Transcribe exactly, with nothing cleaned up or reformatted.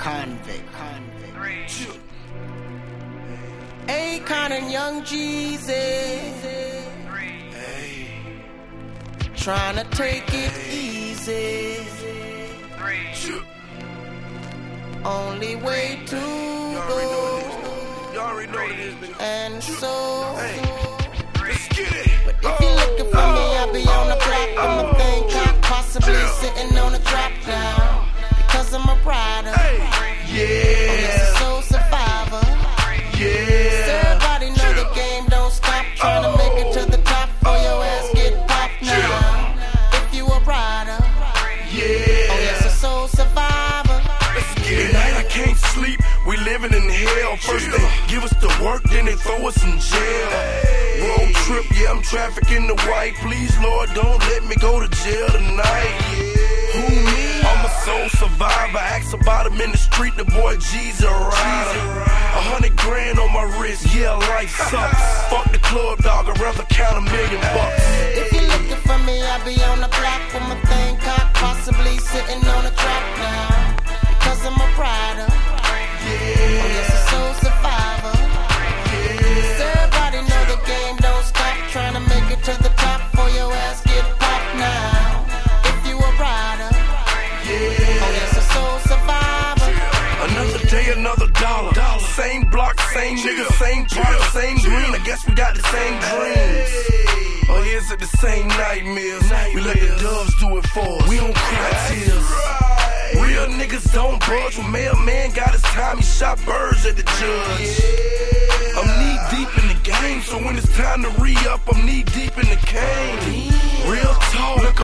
convict, convict. Akon and Young Jeezy, trying to take it easy. Only way to go, and so. But if you're looking for me, I'll be on the block with my thing cocked, possibly sitting on a drop down, because I'm a rider. Yeah. Oh, yes, a soul survivor. Yeah. So everybody know the game don't stop. Trying to make it to the top before your ass get popped now. If you a rider, Yeah. oh yes, a soul survivor. Tonight I can't sleep, we living in hell. First they give us the work, then they throw us in jail. Road trip, yeah, I'm trafficking the white. Please, Lord, don't let me go to jail tonight. Who me? I'm a soul survivor. Ask about him in the street, the boy G's a rider. A hundred grand on my wrist, yeah, life sucks. Fuck the club, dog, I'd rather count a million bucks. If you're looking for me, I'll be on the block with my thing cocked, possibly sitting on a trap now, because I'm a rider. Oh yes, a soul survivor. So everybody know the game don't stop. Trying to make it to the top before your ass get popped now. If you a rider, oh yes, a soul survivor. Another day, another dollar. Same block, same nigga, same part, same green. I guess we got the same dreams. Or is it the same nightmares? We let the doves do it for us. We don't cry tears. Real niggas don't budge. When mailman got his time, he shot birds at the judge. I'm knee deep in the game, so when it's time to re-up, I'm knee deep in the cane. Real talk, look